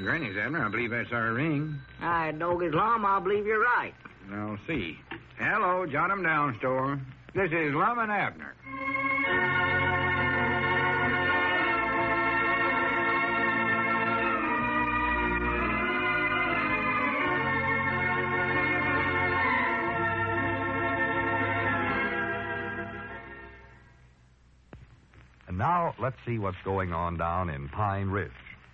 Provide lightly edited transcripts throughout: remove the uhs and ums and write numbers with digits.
Granny's, Abner. I believe that's our ring. Doggy's Lum, I believe you're right. I'll see. Hello, Jot 'em Down store. This is Lum and Abner. And now, let's see what's going on down in Pine Ridge.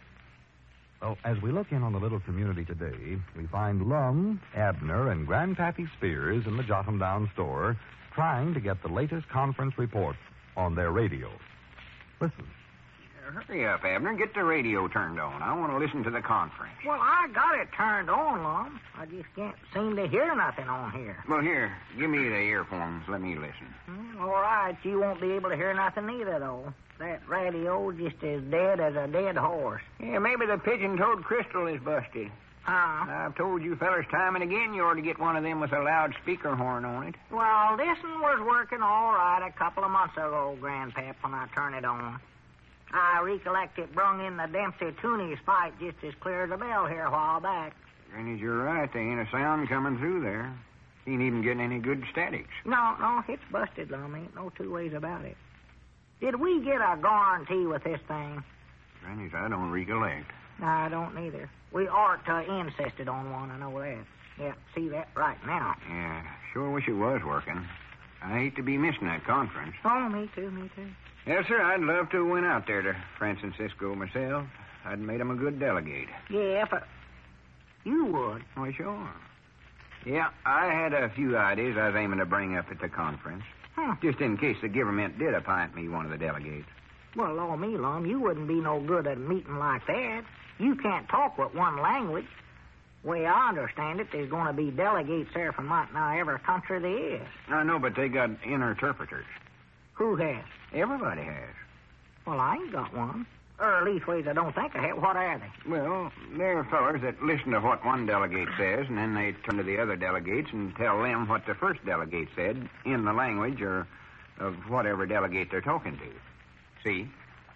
Well, as we look in on the little community today, we find Lum, Abner, and Grandpappy Spears in the Jot 'em Down store trying to get the latest conference report on their radio. Listen. Hurry up, Abner. Get the radio turned on. I want to listen to the conference. Well, I got it turned on, Lum. I just can't seem to hear nothing on here. Well, here, give me the earphones. Let me listen. All right, you won't be able to hear nothing either, though. That radio's just as dead as a dead horse. Yeah, maybe the pigeon-toed crystal is busted. I've told you fellas time and again you ought to get one of them with a loudspeaker horn on it. Well, this one was working all right a couple of months ago, Grandpap, when I turned it on. I recollect it brung in the Dempsey-Tooney spike just as clear as a bell here a while back. Granny, you're right. There ain't a sound coming through there. Ain't even getting any good statics. No, it's busted, Lum. Ain't no two ways about it. Did we get a guarantee with this thing? Granny's, I don't recollect. I don't neither. We ought to insisted on one, I know that. Yeah, see that right now. Yeah, sure wish it was working. I hate to be missing that conference. Oh, me too. Yes, sir, I'd love to have went out there to Francisco myself. I'd made him a good delegate. Yeah, but you would. Oh, sure. Yeah, I had a few ideas I was aiming to bring up at the conference. Just in case the government did appoint me one of the delegates. Well, Lord me, Lum, you wouldn't be no good at a meeting like that. You can't talk with one language. Way I understand it, there's going to be delegates there from right now every country there is. I know, but they got interpreters. Who has? Everybody has. Well, I ain't got one. Or leastways, I don't think I have. What are they? Well, they're fellers that listen to what one delegate says, and then they turn to the other delegates and tell them what the first delegate said in the language or of whatever delegate they're talking to. See?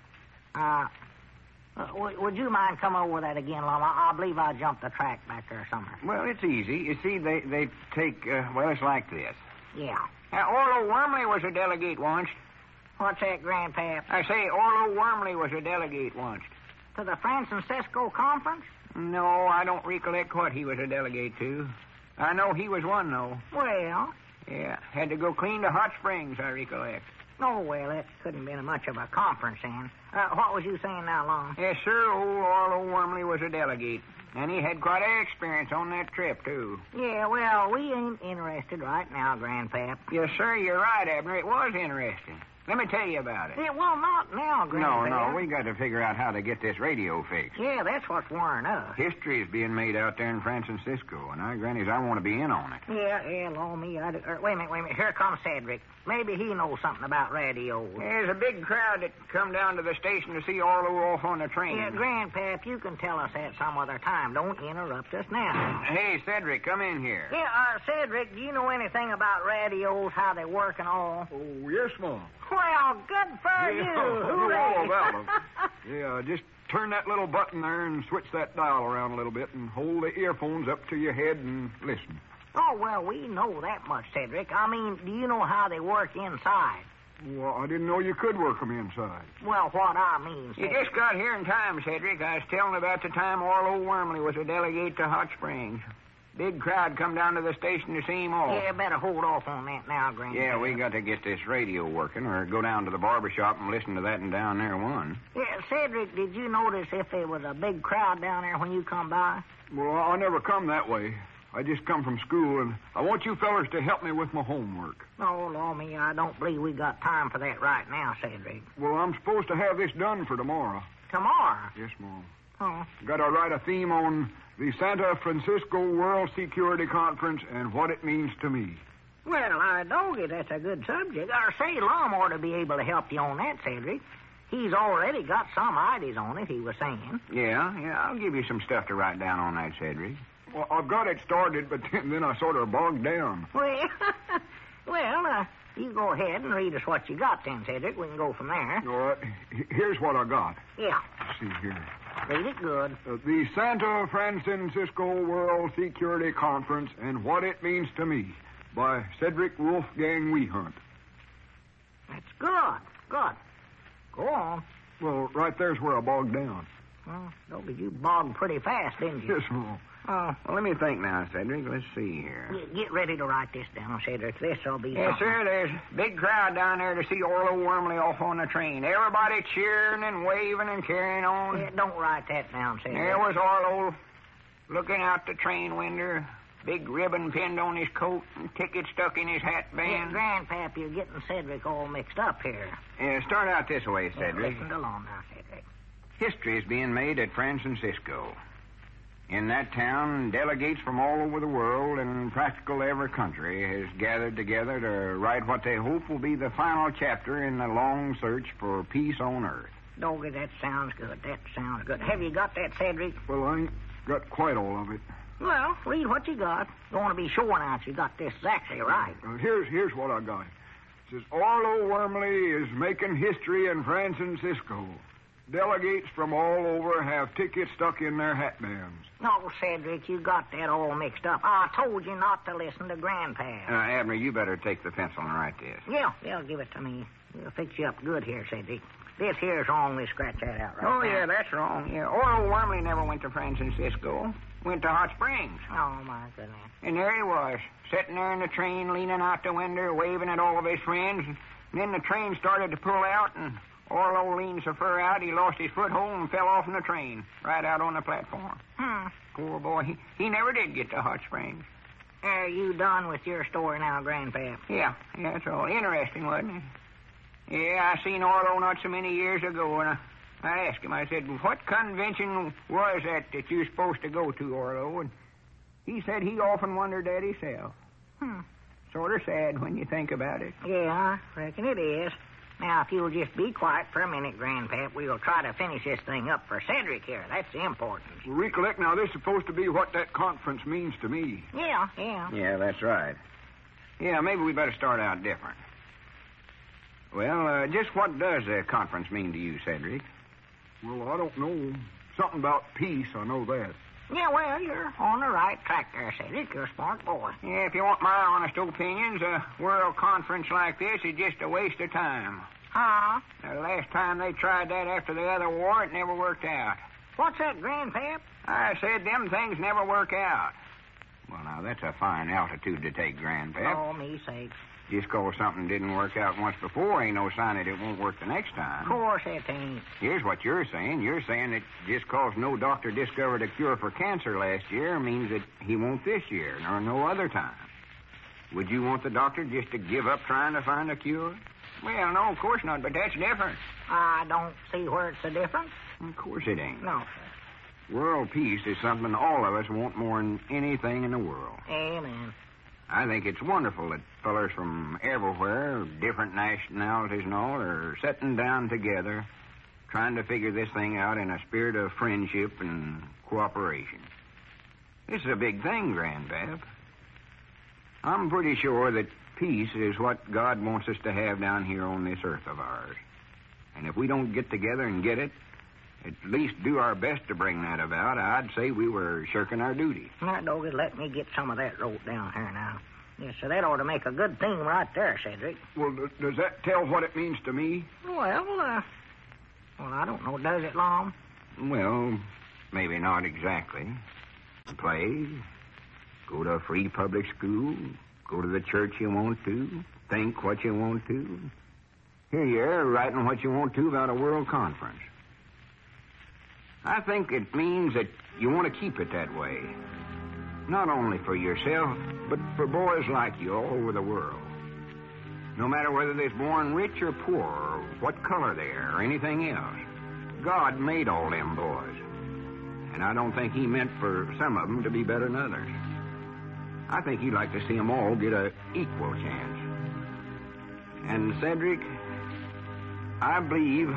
Would you mind coming over that again, Lum? I believe I jumped the track back there somewhere. Well, it's easy. You see, they take, it's like this. Yeah. Orlo Wormley was a delegate once. What's that, Grandpap? I say Orlo Wormley was a delegate once. To the Francisco Conference? No, I don't recollect what he was a delegate to. I know he was one, though. Well? Yeah, had to go clean to Hot Springs, I recollect. Oh, well, that couldn't have been much of a conference then. What was you saying now, Lum? Yes, sir, old Orlo Wormley was a delegate. And he had quite an experience on that trip, too. Yeah, well, we ain't interested right now, Grandpap. Yes, sir, you're right, Abner. It was interesting. Let me tell you about it. Yeah, well, not now, Grandpap. No, we got to figure out how to get this radio fixed. Yeah, that's what's worrying us. History is being made out there in Francisco, and Granny's, I want to be in on it. Yeah, Lord me, wait a minute. Here comes Cedric. Maybe he knows something about radios. There's a big crowd that come down to the station to see Orlo off on the train. Yeah, Grandpap, you can tell us that some other time. Don't interrupt us now. Hey, Cedric, come in here. Yeah, Cedric, do you know anything about radios, how they work and all? Oh, yes, Mom. Well, good for you. I know all about them. Yeah, just turn that little button there and switch that dial around a little bit and hold the earphones up to your head and listen. Oh, well, we know that much, Cedric. I mean, do you know how they work inside? Well, I didn't know you could work them inside. Well, what I mean, Cedric... You just got here in time, Cedric. I was telling about the time Orlo Wormley was a delegate to Hot Springs. Big crowd come down to the station to see him off. Yeah, better hold off on that now, Grandpa. Yeah, we got to get this radio working or go down to the barber shop and listen to that and down there one. Yeah, Cedric, did you notice if there was a big crowd down there when you come by? Well, I never come that way. I just come from school, and I want you fellers to help me with my homework. Oh, Lord me, I don't believe we got time for that right now, Cedric. Well, I'm supposed to have this done for tomorrow. Tomorrow? Yes, Mom. Oh. Got to write a theme on the Santa Francisco World Security Conference and what it means to me. Well, doggy, that's a good subject. Say, Lum ought to be able to help you on that, Cedric. He's already got some ideas on it, he was saying. Yeah, I'll give you some stuff to write down on that, Cedric. Well, I've got it started, but then I sort of bogged down. Well, you go ahead and read us what you got then, Cedric. We can go from there. All right. Here's what I got. Yeah. Let's see here. Read it good. The Santa Francisco World Security Conference and What It Means to Me by Cedric Wolfgang Wehunt. That's good. Good. Go on. Well, right there's where I bogged down. Well, Dobie, you bogged pretty fast, didn't you? Yes, Mom. Oh, Well, let me think now, Cedric. Let's see here. get ready to write this down, Cedric. This'll be Yes, something. sir. There's a big crowd down there to see Orlo Wormley off on the train. Everybody cheering and waving and carrying on. Yeah, don't write that down, Cedric. There was Orlo looking out the train window, big ribbon pinned on his coat and ticket stuck in his hat Yeah, band. Grandpap, you're getting Cedric all mixed up here. Start out this way, Yeah, Cedric. listen along now, Cedric. History is being made at Francisco. In that town, delegates from all over the world and practically every country has gathered together to write what they hope will be the final chapter in the long search for peace on Earth. Dobie, that sounds good. That sounds good. Have you got that, Cedric? Well, I ain't got quite all of it. Well, read what you got. Don't want to be sure now if you got this exactly right. Here's what I got. It says, Orlo Wormley is making history in Francisco. Delegates from all over have tickets stuck in their hat bands. No, Cedric, you got that all mixed up. I told you not to listen to Grandpap. Abner, you better take the pencil and write this. Yeah, give it to me. We'll fix you up good here, Cedric. This here's wrong. We'll scratch that out right Oh, now. yeah, that's wrong. Yeah, Orlo Wormley never went to Francisco. Went to Hot Springs. Oh, my goodness. And there he was, sitting there in the train, leaning out the window, waving at all of his friends. And then the train started to pull out, and Orlo leaned so far out he lost his foothold and fell off in the train, right out on the platform. Poor boy, he never did get to Hot Springs. Are you done with your story now, Grandpap? Yeah, it's all interesting, wasn't it? Yeah, I seen Orlo not so many years ago, and I asked him, I said, what convention was that you were supposed to go to, Orlo? And he said he often wondered that himself. Sort of sad when you think about it. Yeah, I reckon it is. Now, if you'll just be quiet for a minute, Grandpap, we'll try to finish this thing up for Cedric here. That's important. Recollect, now, this is supposed to be what that conference means to me. Yeah. Yeah, that's right. Yeah, maybe we better start out different. Well, just what does a conference mean to you, Cedric? Well, I don't know. Something about peace, I know that. Yeah, well, you're on the right track there, Cedric. You're a smart boy. Yeah, if you want my honest opinions, a world conference like this is just a waste of time. Huh? The last time they tried that after the other war, it never worked out. What's that, Grandpap? I said them things never work out. Well, now, that's a fine altitude to take, Grandpap. Oh, me sakes. Just 'cause something didn't work out once before ain't no sign that it won't work the next time. Of course it ain't. Here's what you're saying. You're saying that just 'cause no doctor discovered a cure for cancer last year means that he won't this year, nor no other time. Would you want the doctor just to give up trying to find a cure? Well, no, of course not, but that's different. I don't see where it's the difference. Of course it ain't. No. World peace is something all of us want more than anything in the world. Amen. I think it's wonderful that fellers from everywhere, different nationalities and all, are sitting down together trying to figure this thing out in a spirit of friendship and cooperation. This is a big thing, Grandpap. I'm pretty sure that peace is what God wants us to have down here on this earth of ours. And if we don't get together and get it, at least do our best to bring that about, I'd say we were shirking our duty. Now, Dobie, let me get some of that wrote down here now. Yes, so that ought to make a good thing right there, Cedric. Well, does that tell what it means to me? Well, I don't know. Does it, Lom? Well, maybe not exactly. Play, go to a free public school, go to the church you want to, think what you want to. Here you are, writing what you want to about a world conference. I think it means that you want to keep it that way. Not only for yourself, but for boys like you all over the world. No matter whether they're born rich or poor, or what color they are, or anything else. God made all them boys. And I don't think he meant for some of them to be better than others. I think he'd like to see them all get an equal chance. And Cedric, I believe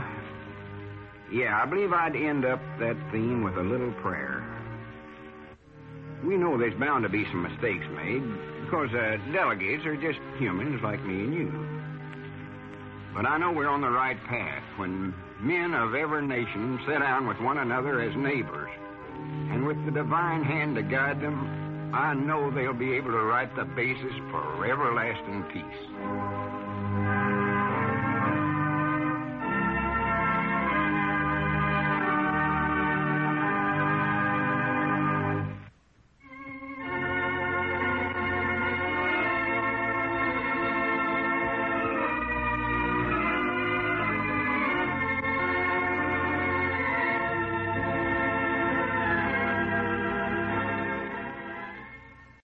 I'd end up that theme with a little prayer. We know there's bound to be some mistakes made, because delegates are just humans like me and you. But I know we're on the right path when men of every nation sit down with one another as neighbors, and with the divine hand to guide them, I know they'll be able to write the basis for everlasting peace.